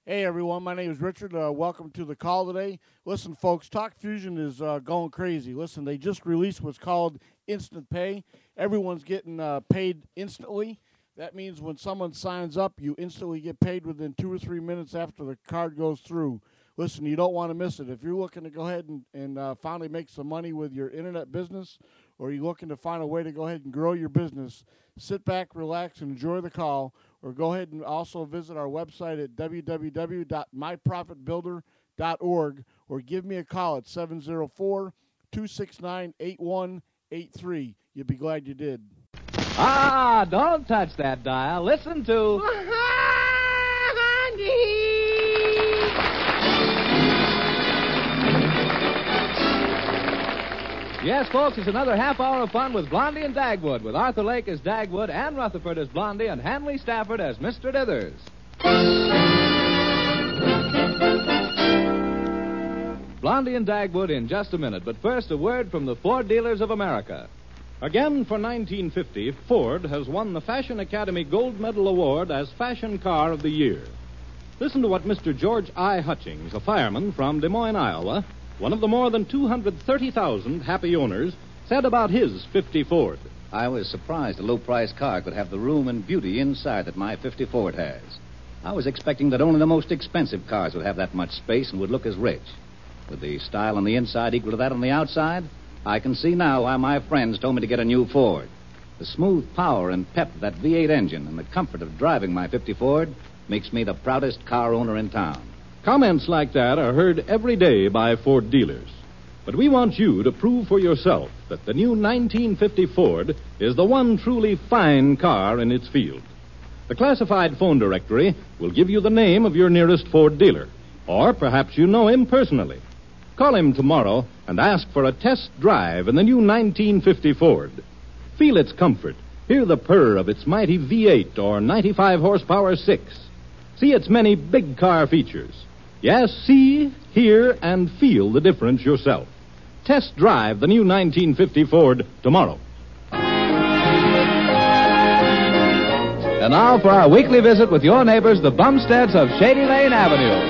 Hey everyone, my name is Richard. Welcome to the call today. Listen, folks, Talk Fusion is going crazy. Listen, they just released what's called Instant Pay. Everyone's getting paid instantly. That means when someone signs up, you instantly get paid within 2 or 3 minutes after the card goes through. Listen, you don't want to miss it. If you're looking to go ahead and finally make some money with your internet business, or you're looking to find a way to go ahead and grow your business, sit back, relax, and enjoy the call. Or go ahead and also visit our website at www.myprofitbuilder.org or give me a call at 704-269-8183. You'll be glad you did. Ah, don't touch that dial. Listen to... Yes, folks, it's another half hour of fun with Blondie and Dagwood, with Arthur Lake as Dagwood, Ann Rutherford as Blondie, and Hanley Stafford as Mr. Dithers. Blondie and Dagwood in just a minute, but first a word from the Ford Dealers of America. Again, for 1950, Ford has won the Fashion Academy Gold Medal Award as Fashion Car of the Year. Listen to what Mr. George I. Hutchings, a fireman from Des Moines, Iowa, one of the more than 230,000 happy owners, said about his 50 Ford. I was surprised a low-priced car could have the room and beauty inside that my 50 Ford has. I was expecting that only the most expensive cars would have that much space and would look as rich. With the style on the inside equal to that on the outside, I can see now why my friends told me to get a new Ford. The smooth power and pep of that V8 engine and the comfort of driving my 50 Ford makes me the proudest car owner in town. Comments like that are heard every day by Ford dealers. But we want you to prove for yourself that the new 1950 Ford is the one truly fine car in its field. The classified phone directory will give you the name of your nearest Ford dealer. Or perhaps you know him personally. Call him tomorrow and ask for a test drive in the new 1950 Ford. Feel its comfort. Hear the purr of its mighty V8 or 95 horsepower 6. See its many big car features. Yes, see, hear, and feel the difference yourself. Test drive the new 1950 Ford tomorrow. And now for our weekly visit with your neighbors, the Bumsteads of Shady Lane Avenue.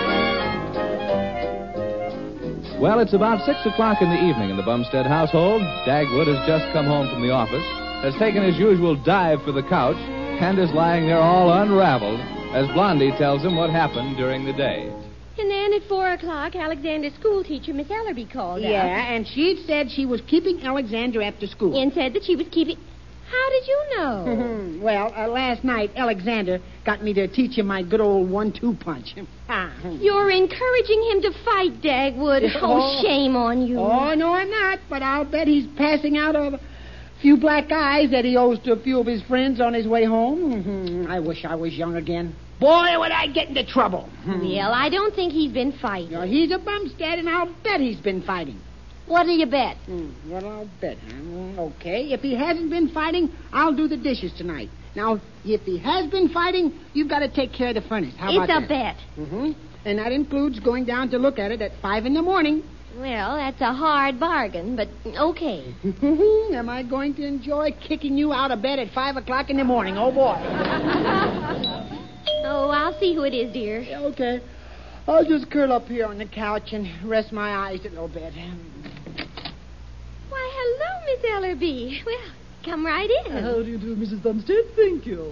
Well, it's about 6 o'clock in the evening in the Bumstead household. Dagwood has just come home from the office, has taken his usual dive for the couch, and is lying there all unraveled as Blondie tells him what happened during the day. And then at 4 o'clock, Alexander's schoolteacher, Miss Ellerby, called out. Yeah, and she'd said she was keeping Alexander after school. And said that she was keeping... How did you know? Well, last night, Alexander got me to teach him my good old 1-2 punch. You're encouraging him to fight, Dagwood. Oh, shame on you. Oh, no, I'm not, but I'll bet he's passing out a few black eyes that he owes to a few of his friends on his way home. I wish I was young again. Boy, would I get into trouble. Well, I don't think he's been fighting. No, he's a Bumstead, and I'll bet he's been fighting. What'll you bet? Well, I'll bet. Okay, if he hasn't been fighting, I'll do the dishes tonight. Now, if he has been fighting, you've got to take care of the furnace. How about that? It's a bet. And that includes going down to look at it at 5 in the morning. Well, that's a hard bargain, but okay. Am I going to enjoy kicking you out of bed at 5 o'clock in the morning? Oh, boy. Oh, I'll see who it is, dear. Okay. I'll just curl up here on the couch and rest my eyes a little bit. Why, hello, Miss Ellerby. Well, come right in. How do you do, Mrs. Bumstead? Thank you.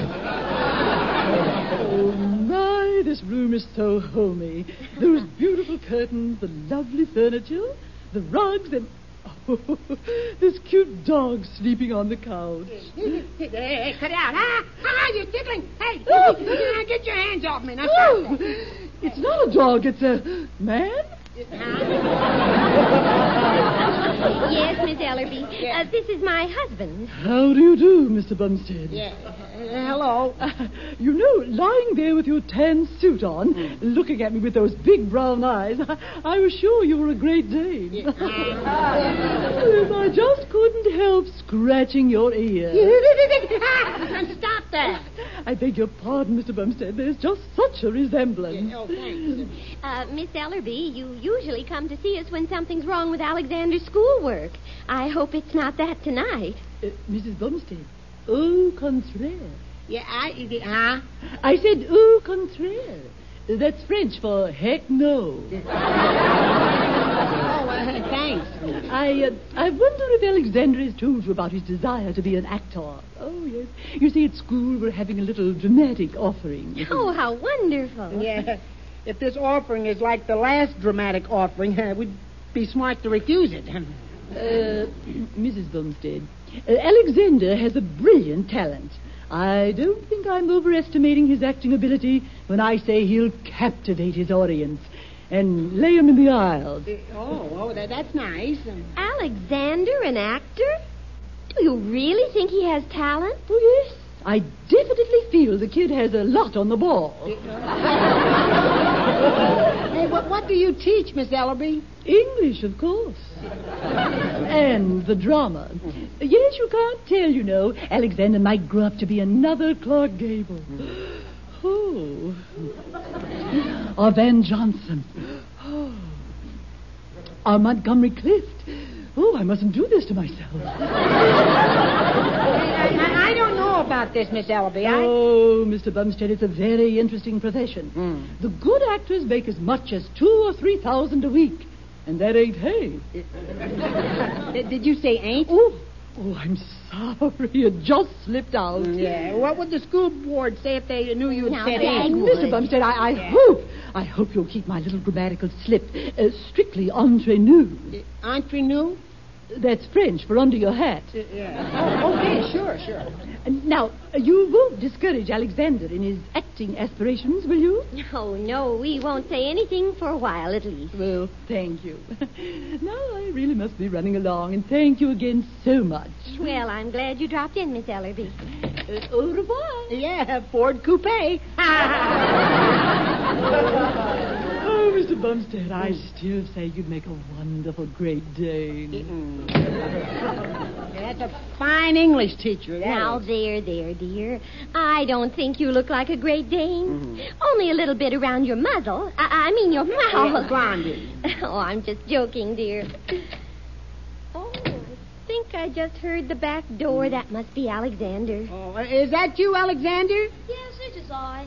Oh, my, this room is so homey. Those beautiful curtains, the lovely furniture, the rugs, and... Oh, this cute dog sleeping on the couch. Hey, cut it out. You're tickling. Hey, get your hands off me. Now, stop that. It's not a dog, it's a man. Yes, Miss Ellerby. This is my husband. How do you do, Mr. Bumstead? Yeah. Hello. You know, lying there with your tan suit on, looking at me with those big brown eyes, I was sure you were a Great Dane. Yes, I just couldn't help scratching your ear. Stop that. I beg your pardon, Mr. Bumstead. There's just such a resemblance. Oh, thanks. Miss Ellerby, you usually come to see us when something's wrong with Alexander's schoolwork. I hope it's not that tonight. Mrs. Bumstead, au contraire. Yeah, I said au contraire. That's French for heck no. Thanks. I wonder if Alexander has told you about his desire to be an actor. Oh, yes. You see, at school we're having a little dramatic offering. Oh, how wonderful. Yeah. If this offering is like the last dramatic offering, we'd be smart to refuse it. Mrs. Bumstead, Alexander has a brilliant talent. I don't think I'm overestimating his acting ability when I say he'll captivate his audience and lay him in the aisles. That's nice. Alexander, an actor? Do you really think he has talent? Oh, yes. I definitely feel the kid has a lot on the ball. Hey, what do you teach, Miss Ellerby? English, of course. And the drama. Yes, you can't tell, you know. Alexander might grow up to be another Clark Gable. Oh. Or Van Johnson. Oh. Or Montgomery Clift. Oh, I mustn't do this to myself. I don't know about this, Miss Ellerby. Oh, Mr. Bumstead, it's a very interesting profession. The good actors make as much as $2,000 or $3,000 a week. And that ain't hay. Did you say ain't? Oh, I'm sorry. It just slipped out. Yeah. What would the school board say if they knew you had Now, said Dad, ain't? Mr. Bumstead, I hope you'll keep my little grammatical slip strictly entre nous. Entre nous? That's French for under your hat. Yeah. Oh, okay, sure. Now, you won't discourage Alexander in his acting aspirations, will you? Oh, no, we won't say anything for a while, at least. Well, thank you. Now I really must be running along, and thank you again so much. Well, I'm glad you dropped in, Miss Ellerby. Au revoir. Yeah, Ford Coupe. Oh, Mr. Bumstead, I still say you'd make a wonderful Great Dane. That's a fine English teacher. Now, there, dear. I don't think you look like a Great Dane. Only a little bit around your muzzle. I mean your mouth. Blondie. Oh, I'm just joking, dear. Oh, I think I just heard the back door. That must be Alexander. Oh, is that you, Alexander? Yes, it is I.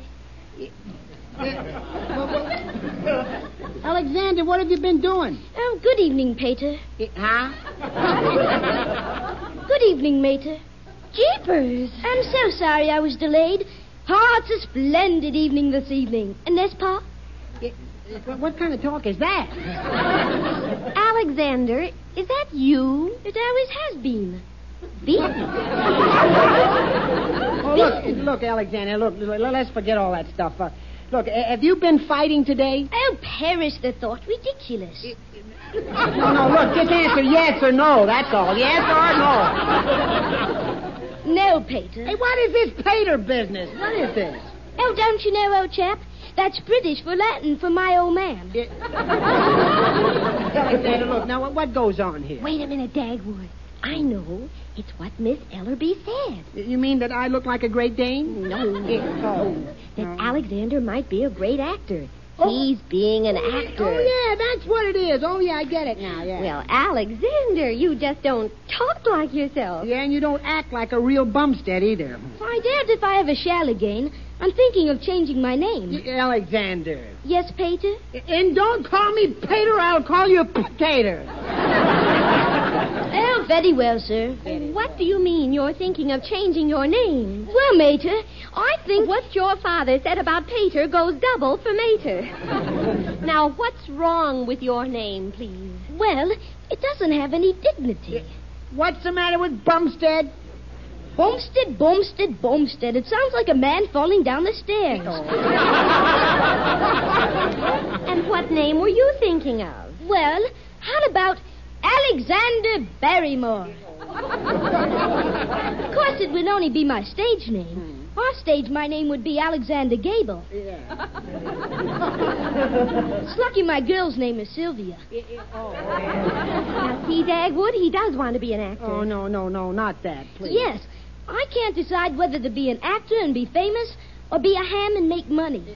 Alexander, what have you been doing? Oh, good evening, Pater. Huh? Good evening, Mater. Jeepers! I'm so sorry I was delayed. Oh, it's a splendid evening this evening. And this, Pa? What kind of talk is that? Alexander, is that you? It always has been. Oh, look, Alexander, look, let's forget all that stuff. Look, have you been fighting today? Oh, perish the thought. Ridiculous. No, look, just answer yes or no, that's all. Yes or no. No, Pater. Hey, what is this Pater business? What is this? Oh, don't you know, old chap? That's British for Latin for my old man. Alexander, look, now, what goes on here? Wait a minute, Dagwood. I know. It's what Miss Ellerby said. You mean that I look like a Great Dane? No. That Alexander might be a great actor. He's being an actor. Oh, yeah, that's what it is. Oh, yeah, I get it now, yeah. Well, Alexander, you just don't talk like yourself. Yeah, and you don't act like a real Bumstead either. I doubt if I ever shall again. I'm thinking of changing my name. Alexander. Yes, Pater? And don't call me Pater, I'll call you Potato. Oh, very well, sir. What do you mean you're thinking of changing your name? Well, Mater, I think what your father said about Pater goes double for Mater. Now, what's wrong with your name, please? Well, it doesn't have any dignity. What's the matter with Bumstead? Bumstead, Bumstead, Bumstead. It sounds like a man falling down the stairs. And what name were you thinking of? Well, how about Alexander Barrymore? Of course, it would only be my stage name. Off stage, my name would be Alexander Gable. Yeah. It's lucky my girl's name is Sylvia. Now, see, Dagwood, he does want to be an actor. Oh, no, not that, please. Yes. I can't decide whether to be an actor and be famous or be a ham and make money.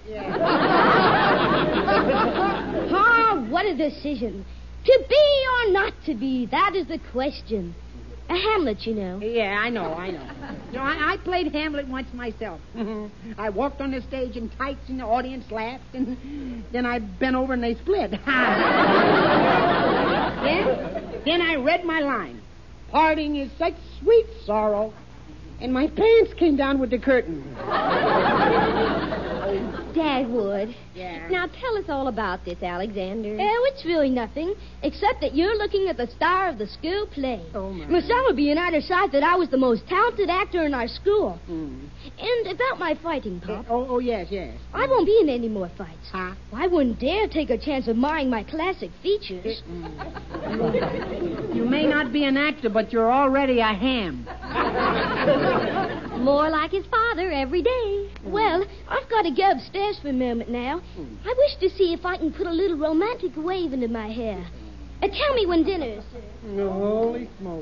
Ah, what a decision. To be or not to be, that is the question. A Hamlet, you know. Yeah, I know. You know, I played Hamlet once myself. I walked on the stage in tights and the audience laughed, and then I bent over and they split. Then I read my line. Parting is such sweet sorrow. And my pants came down with the curtain. Dagwood. Yeah. Now tell us all about this, Alexander. Oh, it's really nothing, except that you're looking at the star of the school play. Oh, my. Miss Ellaby and I decided that I was the most talented actor in our school. And about my fighting, Pop, Yes. I won't be in any more fights. Huh? I wouldn't dare take a chance of marring my classic features. You may not be an actor, but you're already a ham. More like his father every day. Well, I've got to go upstairs for a moment now. I wish to see if I can put a little romantic wave into my hair. Tell me when dinner is served. Holy smoke.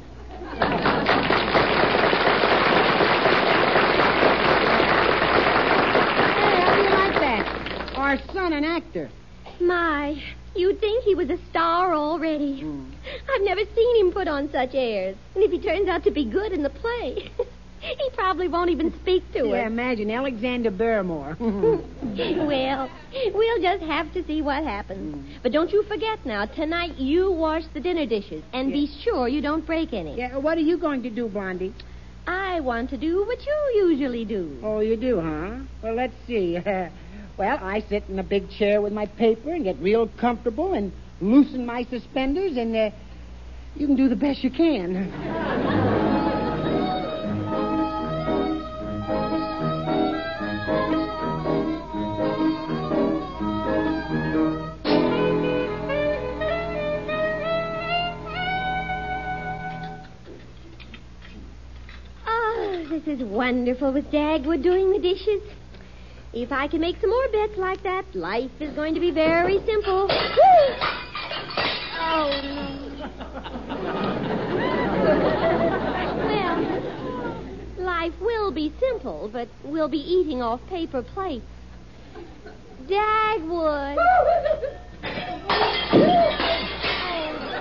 How do you like that? Our son, an actor. My, you'd think he was a star already. I've never seen him put on such airs. And if he turns out to be good in the play, he probably won't even speak to Yeah, us. imagine Alexander Barrymore. Well, we'll just have to see what happens. But don't you forget now, tonight you wash the dinner dishes. And be sure you don't break any. Yeah, what are you going to do, Blondie? I want to do what you usually do. Oh, you do, huh? Well, let's see. Well, I sit in a big chair with my paper and get real comfortable and loosen my suspenders, and you can do the best you can. Oh, this is wonderful with Dagwood doing the dishes. If I can make some more bets like that, life is going to be very simple. Oh, no. Well, life will be simple, but we'll be eating off paper plates. Dagwood. Oh,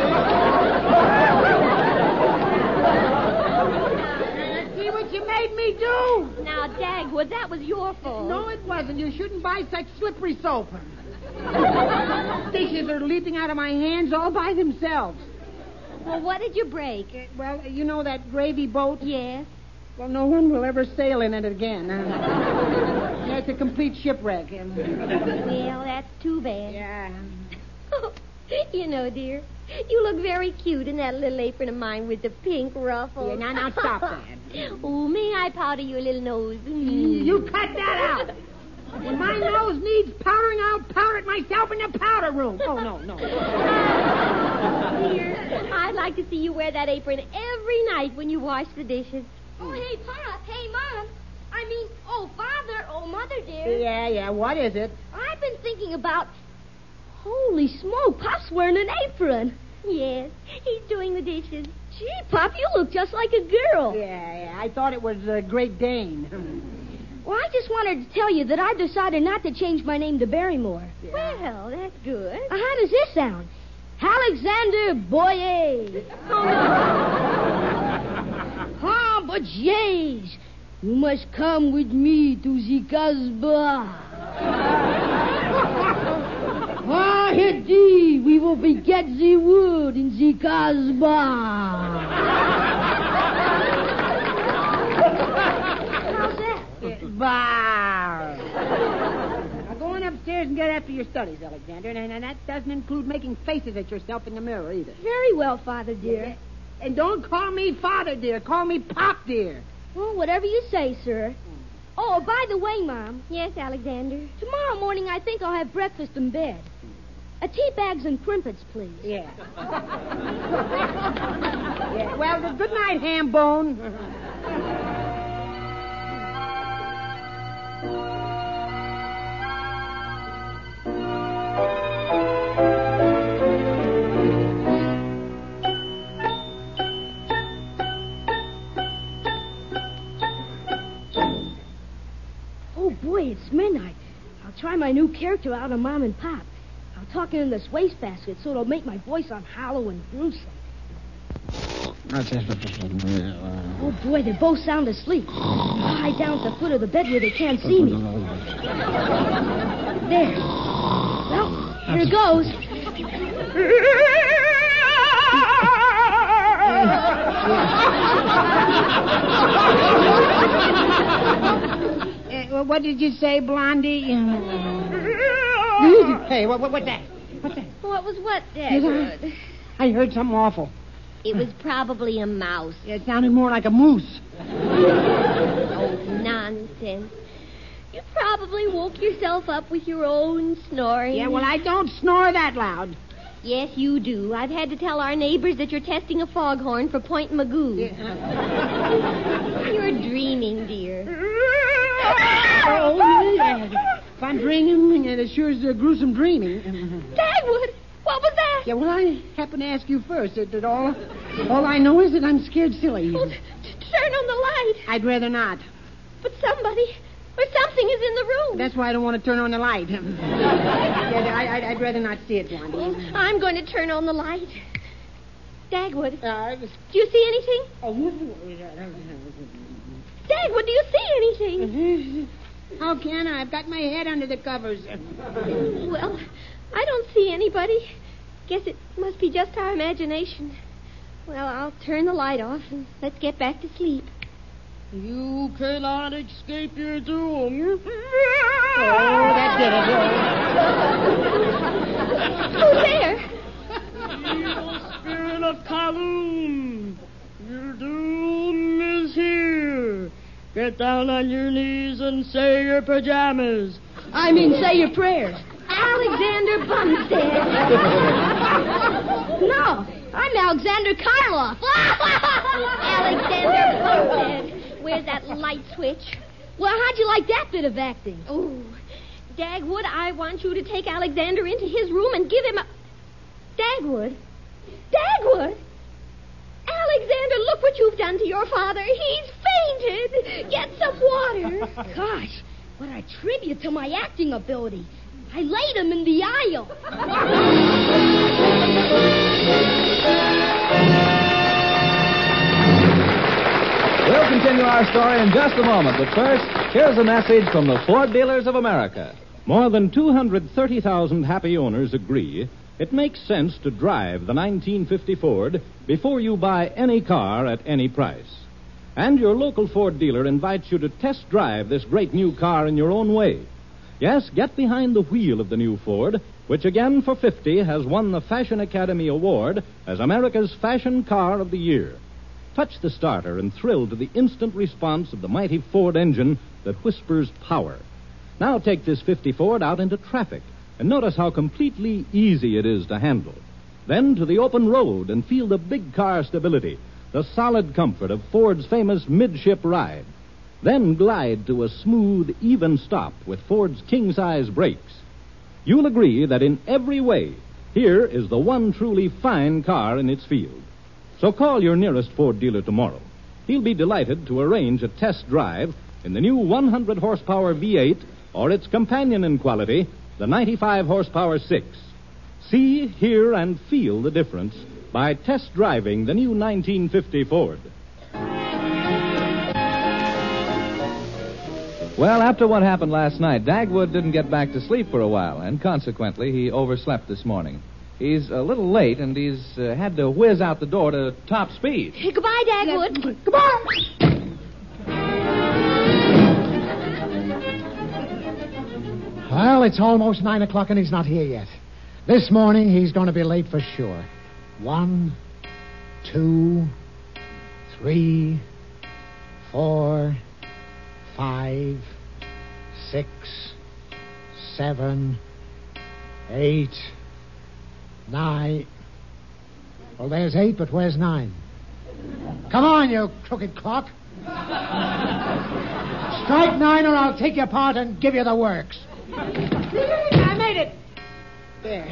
See what you made me do? Now, Dagwood, that was your fault. No, it wasn't. You shouldn't buy such slippery soap. Dishes are leaping out of my hands all by themselves. Well, what did you break? Well, you know that gravy boat? Yes. Well, no one will ever sail in it again. Yeah, it's a complete shipwreck. Well, that's too bad. Yeah. You know, dear, you look very cute in that little apron of mine with the pink ruffles. Yeah, now stop that. Oh, may I powder your little nose? You cut that out. When my nose needs powdering, I'll powder it myself in the powder room. Oh, no. Dear, I'd like to see you wear that apron every night when you wash the dishes. Oh, hey, Pop. Hey, Mom. Father. Oh, Mother, dear. Yeah. What is it? I've been thinking about... Holy smoke, Pop's wearing an apron. Yes, he's doing the dishes. Gee, Pop, you look just like a girl. Yeah. I thought it was Great Dane. Well, I just wanted to tell you that I've decided not to change my name to Barrymore. Yeah. Well, that's good. How does this sound? Alexander Boyer. Ah, but yes, you must come with me to the Casbah. Ah, indeed, we will beget the wood in the Casbah. How's that? Bah. Now go on upstairs and get after your studies, Alexander. And that doesn't include making faces at yourself in the mirror either. Very well, Father dear. And don't call me Father dear. Call me Pop dear. Well, whatever you say, sir. Oh, by the way, Mom. Yes, Alexander. Tomorrow morning, I think I'll have breakfast in bed. Tea bags and crimpets, please. Yeah. Yeah. Well, good night, ham bone. Oh, boy, it's midnight. I'll try my new character out on Mom and Pop. I'll talk in this wastebasket so it'll make my voice sound hollow and gruesome. Oh, boy, they're both sound asleep. I'll hide down at the foot of the bed where they can't see me. There. Well, here goes. What did you say, Blondie? Hey, what's that? What's that? What was what, Dagwood? I heard something awful. It was probably a mouse. It sounded more like a moose. Oh, nonsense. You probably woke yourself up with your own snoring. Yeah, well, I don't snore that loud. Yes, you do. I've had to tell our neighbors that you're testing a foghorn for Point Magoo. Yeah. You're dreaming, dear. Oh, yeah. If I'm dreaming, it sure is gruesome dreaming. Dagwood, what was that? Yeah, well, I happen to ask you first. All I know is that I'm scared silly. Well, turn on the light. I'd rather not. But somebody or something is in the room. That's why I don't want to turn on the light. I'd rather not see it, Blondie. Well, I'm going to turn on the light. Dagwood, do you see anything? Dagwood, do you see anything? How can I? I've got my head under the covers. Well, I don't see anybody. Guess it must be just our imagination. Well, I'll turn the light off and let's get back to sleep. You cannot escape your doom. Oh, that did it. Who's there? Evil spirit of Kaloum. Your doom is here. Get down on your knees and say your pajamas. I mean, say your prayers. Alexander Bumstead. No, I'm Alexander Karloff. Alexander Bumstead. Where's that light switch? Well, how'd you like that bit of acting? Oh, Dagwood, I want you to take Alexander into his room and give him a... Dagwood? Dagwood? Alexander, look what you've done to your father. He's fainted. Get some water. Gosh, what a tribute to my acting ability. I laid him in the aisle. We'll continue our story in just a moment, but first, here's a message from the Ford Dealers of America. More than 230,000 happy owners agree it makes sense to drive the 1950 Ford before you buy any car at any price. And your local Ford dealer invites you to test drive this great new car in your own way. Yes, get behind the wheel of the new Ford, which again for 50 has won the Fashion Academy Award as America's Fashion Car of the Year. Touch the starter and thrill to the instant response of the mighty Ford engine that whispers power. Now take this 50 Ford out into traffic and notice how completely easy it is to handle. Then to the open road and feel the big car stability, the solid comfort of Ford's famous midship ride. Then glide to a smooth, even stop with Ford's king-size brakes. You'll agree that in every way, here is the one truly fine car in its field. So call your nearest Ford dealer tomorrow. He'll be delighted to arrange a test drive in the new 100-horsepower V8 or its companion in quality, the 95-horsepower 6. See, hear, and feel the difference by test driving the new 1950 Ford. Well, after what happened last night, Dagwood didn't get back to sleep for a while, and consequently, he overslept this morning. He's a little late, and he's had to whiz out the door to top speed. Goodbye, Dagwood. Goodbye. Well, it's almost 9 o'clock and he's not here yet. This morning he's going to be late for sure. 1, 2, 3, 4, 5, 6, 7, 8, 9. Well, there's 8, but where's 9? Come on, you crooked clock. Strike 9 or I'll take you apart and give you the works. I made it. There.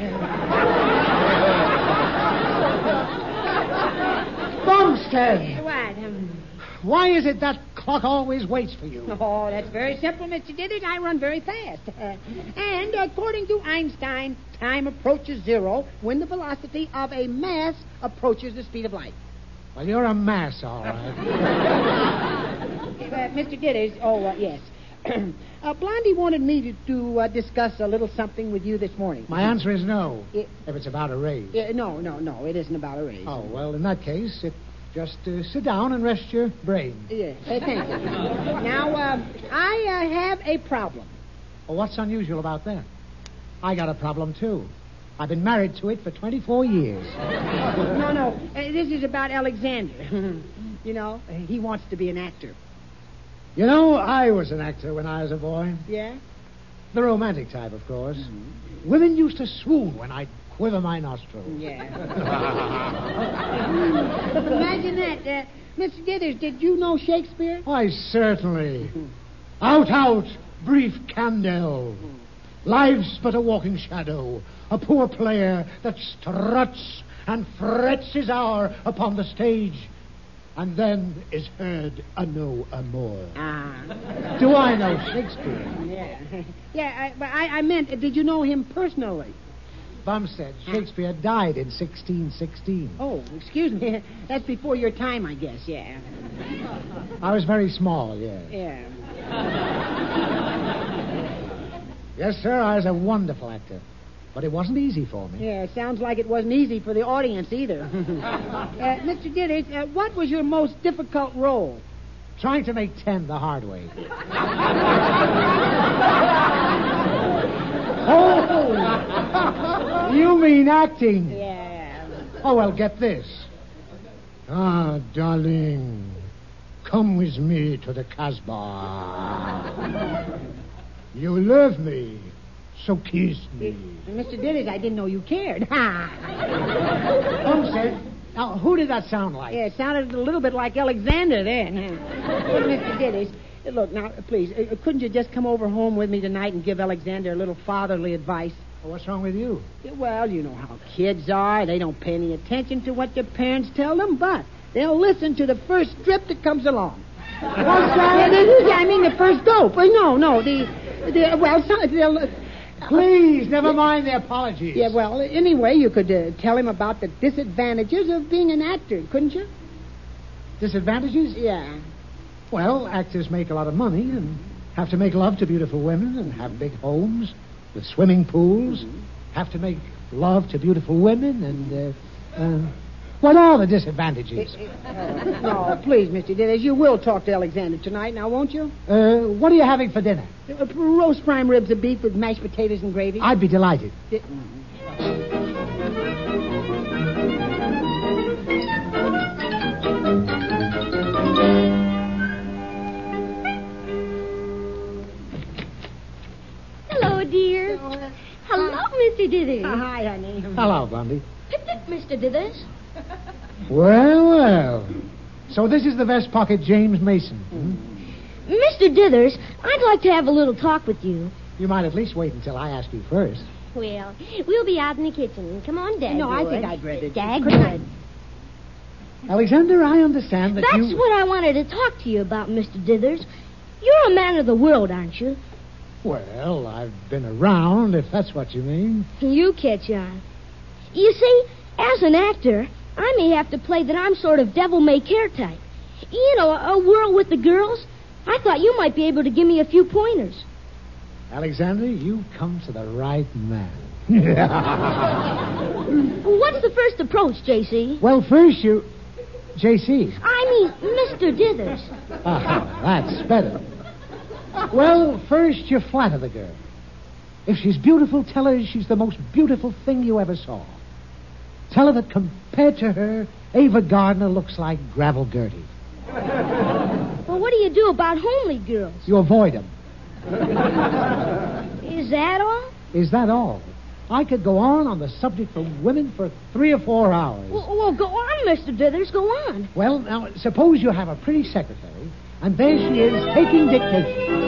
Bumstead! What? Why is it that clock always waits for you? Oh, that's very simple, Mr. Dithers. I run very fast. And according to Einstein, time approaches zero when the velocity of a mass approaches the speed of light. Well, you're a mass, all right. Mr. Dithers, yes. Blondie wanted me to discuss a little something with you this morning. My answer is no, if it's about a raise. No, it isn't about a raise. Oh, well, in that case, just sit down and rest your brain. Yeah, thank you. Now, I have a problem. Well, what's unusual about that? I got a problem, too. I've been married to it for 24 years. No. This is about Alexander. You know, he wants to be an actor. You know, I was an actor when I was a boy. Yeah? The romantic type, of course. Mm-hmm. Women used to swoon when I'd quiver my nostrils. Yeah. Imagine that. Mr. Dithers, did you know Shakespeare? Why, certainly. Out, brief candle. Life's but a walking shadow, a poor player that struts and frets his hour upon the stage, and then is heard a no more. Do I know Shakespeare? Yeah. I meant, did you know him personally? Bumstead, Shakespeare died in 1616. Oh, excuse me. That's before your time, I guess, yeah. I was very small, yes. Yeah. Yes, sir, I was a wonderful actor. But it wasn't easy for me. Yeah, it sounds like it wasn't easy for the audience either. Mr. Dithers, what was your most difficult role? Trying to make 10 the hard way. Oh! You mean acting? Yeah. Oh, well, get this. Ah, darling, come with me to the Casbah. You love me, so kiss me. Mr. Dithers, I didn't know you cared. Bumstead, now, who did that sound like? Yeah, it sounded a little bit like Alexander then. Mr. Dithers, look, now, please, couldn't you just come over home with me tonight and give Alexander a little fatherly advice? Well, what's wrong with you? Well, you know how kids are. They don't pay any attention to what their parents tell them, but they'll listen to the first strip that comes along. What's that? I mean, the first dope. No, Please, never mind the apologies. Yeah, well, anyway, you could tell him about the disadvantages of being an actor, couldn't you? Disadvantages? Yeah. Well, actors make a lot of money and have to make love to beautiful women and have big homes with swimming pools, have to make love to beautiful women and, what are the disadvantages? No, please, Mr. Dithers, you will talk to Alexander tonight, now, won't you? What are you having for dinner? Roast prime ribs of beef with mashed potatoes and gravy. I'd be delighted. Hello, dear. Hello, Mr. Dithers. Hi, honey. Hello, Blondie. Mr. Dithers. Well. So this is the vest pocket James Mason. Mr. Dithers, I'd like to have a little talk with you. You might at least wait until I ask you first. Well, we'll be out in the kitchen. Come on, Dagwood. No, I think I'd rather... Dagwood. Alexander, I understand that That's what I wanted to talk to you about, Mr. Dithers. You're a man of the world, aren't you? Well, I've been around, if that's what you mean. You catch on. You see, as an actor, I may have to play that I'm sort of devil-may-care type. You know, a whirl with the girls. I thought you might be able to give me a few pointers. Alexander, you've come to the right man. What's the first approach, J.C.? Well, first you... J.C. I mean, Mr. Dithers. That's better. Well, first you flatter the girl. If she's beautiful, tell her she's the most beautiful thing you ever saw. Tell her that compared to her, Ava Gardner looks like Gravel Gertie. Well, what do you do about homely girls? You avoid them. Is that all? Is that all? I could go on the subject of women for 3 or 4 hours. Well, go on, Mr. Dithers, go on. Well, now, suppose you have a pretty secretary, and there she is taking dictation.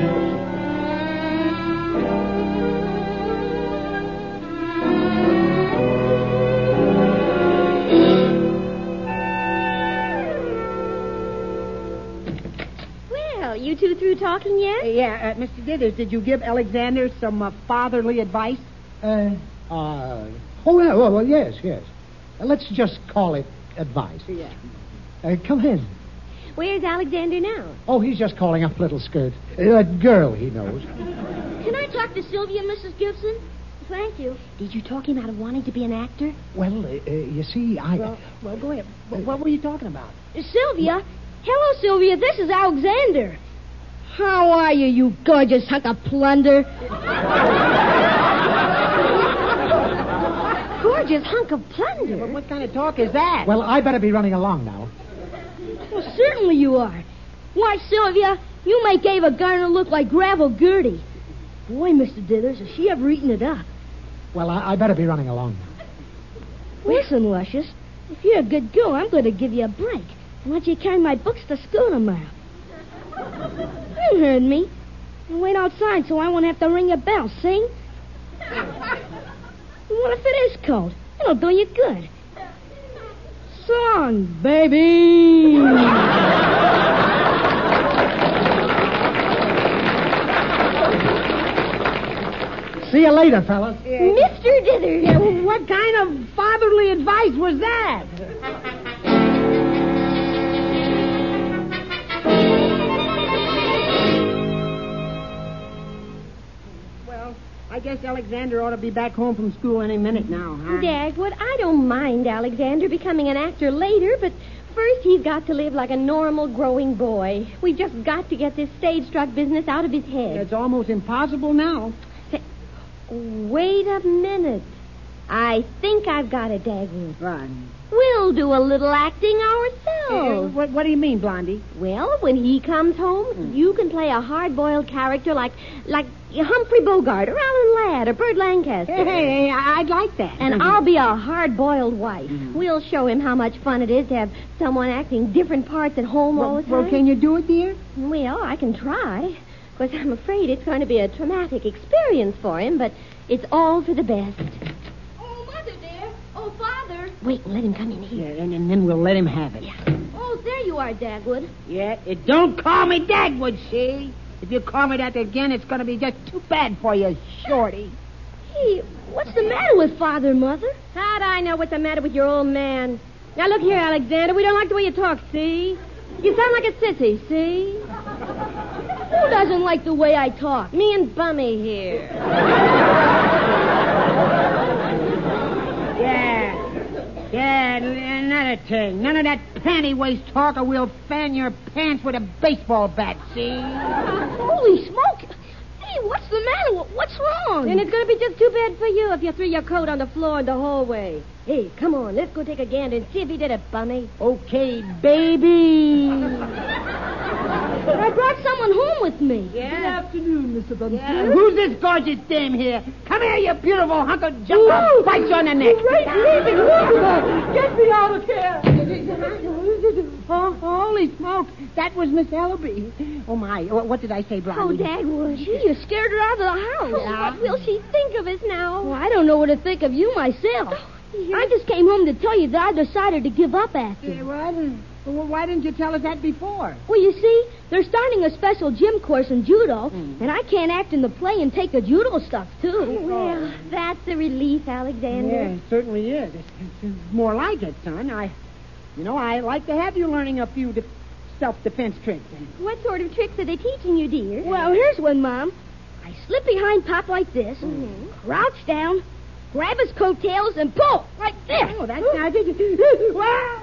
Well, you two through talking yet? Yeah, Mr. Dithers, did you give Alexander some fatherly advice? Well, yes. Let's just call it advice. Yeah. Come in. Where's Alexander now? Oh, he's just calling up Little Skirt. That girl he knows. Can I talk to Sylvia, Mrs. Gibson? Thank you. Did you talk him out of wanting to be an actor? Well, you see, I... Well, go ahead. What were you talking about? Sylvia? Hello, Sylvia. This is Alexander. How are you, you gorgeous hunk of plunder? Gorgeous hunk of plunder. Well, what kind of talk is that? Well, I better be running along now. Well, certainly you are. Why, Sylvia, you make Ava Garner look like Gravel Gertie. Boy, Mr. Dithers, has she ever eaten it up? Well, I better be running along now. Listen, Luscious, if you're a good girl, I'm going to give you a break. I want you to carry my books to school tomorrow. You heard me. And wait outside so I won't have to ring a bell, see? What if it is cold? It'll do you good. Song, baby! See you later, fellas. Mr. Dithers! Yeah, well, what kind of fatherly advice was that? Well, I guess Alexander ought to be back home from school any minute now, huh? Dagwood, I don't mind Alexander becoming an actor later, but first he's got to live like a normal growing boy. We've just got to get this stage-struck business out of his head. It's almost impossible now. Wait a minute. I think I've got it, Dagwood. Right. We'll do a little acting ourselves. What do you mean, Blondie? Well, when he comes home, you can play a hard-boiled character like Humphrey Bogart or Alan Ladd or Burt Lancaster. Hey, I'd like that. And I'll be a hard-boiled wife. We'll show him how much fun it is to have someone acting different parts at home all the time. Well, can you do it, dear? Well, I can try. Of course, I'm afraid it's going to be a traumatic experience for him, but it's all for the best. Oh, Mother, dear. Oh, Father. Wait, let him come in here. Yeah, and then we'll let him have it. Oh, there you are, Dagwood. Yeah, don't call me Dagwood, see? If you call me that again, it's going to be just too bad for you, Shorty. Hey, what's the matter with Father, Mother? How'd I know what's the matter with your old man? Now, look here, Alexander. We don't like the way you talk, see? You sound like a sissy, see? Who doesn't like the way I talk? Me and Bummy here. Yeah, another thing. None of that panty waist talk or we'll fan your pants with a baseball bat, see? Holy smoke! Hey, what's the matter? What's wrong? And it's going to be just too bad for you if you threw your coat on the floor in the hallway. Hey, come on, let's go take a gander and see if he did it, Bummy. Okay, baby. I brought someone home with me. Good afternoon, Mr. Bumstead. Yeah, who's this gorgeous dame here? Come here, you beautiful hunk of junk. I'll bite you on the neck. Get me out of here. Oh, holy smoke. That was Miss Ellaby. Oh, my. What did I say, Blondie? Oh, Dagwood. You scared her out of the house. What will she think of us now? Well, I don't know what to think of you myself. I just came home to tell you that I decided to give up acting. Yeah, well, why didn't you tell us that before? Well, you see, they're starting a special gym course in judo, and I can't act in the play and take the judo stuff, too. Well, that's a relief, Alexander. Yeah, it certainly is. It's more like it, son. I like to have you learning a few self-defense tricks. What sort of tricks are they teaching you, dear? Well, here's one, Mom. I slip behind Pop like this, crouch down, grab his coattails, and pull like this. Oh, that's not it. Wow!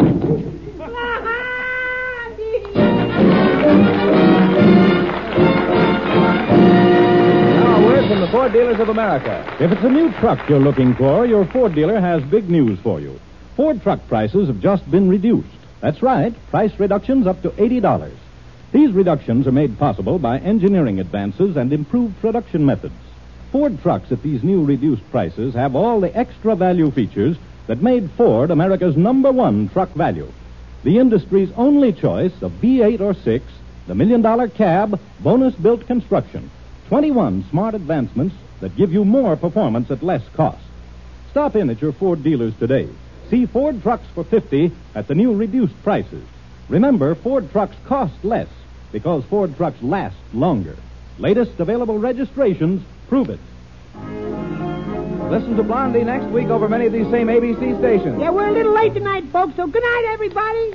Now, a word from the Ford Dealers of America. If it's a new truck you're looking for, your Ford dealer has big news for you. Ford truck prices have just been reduced. That's right, price reductions up to $80. These reductions are made possible by engineering advances and improved production methods. Ford trucks at these new reduced prices have all the extra value features that made Ford America's #1 truck value. The industry's only choice of V8 or 6, the $1 million cab, bonus-built construction. 21 smart advancements that give you more performance at less cost. Stop in at your Ford dealers today. See Ford trucks for $50 at the new reduced prices. Remember, Ford trucks cost less because Ford trucks last longer. Latest available registrations prove it. Listen to Blondie next week over many of these same ABC stations. Yeah, we're a little late tonight, folks, so good night, everybody.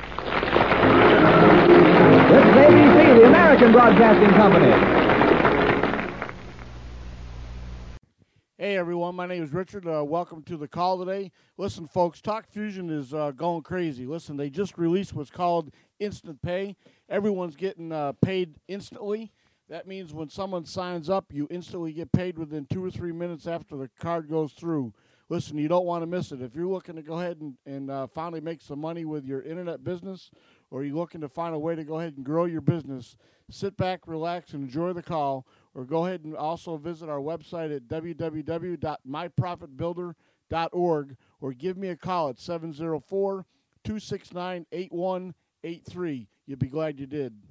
This is ABC, the American Broadcasting Company. Hey everyone, my name is Richard. Welcome to the call today. Listen, folks, Talk Fusion is going crazy. Listen, they just released what's called Instant Pay. Everyone's getting paid instantly. That means when someone signs up, you instantly get paid within 2 or 3 minutes after the card goes through. Listen, you don't want to miss it. If you're looking to go ahead and finally make some money with your internet business, or you're looking to find a way to go ahead and grow your business, sit back, relax, and enjoy the call, or go ahead and also visit our website at www.myprofitbuilder.org, or give me a call at 704-269-8183. You'll be glad you did.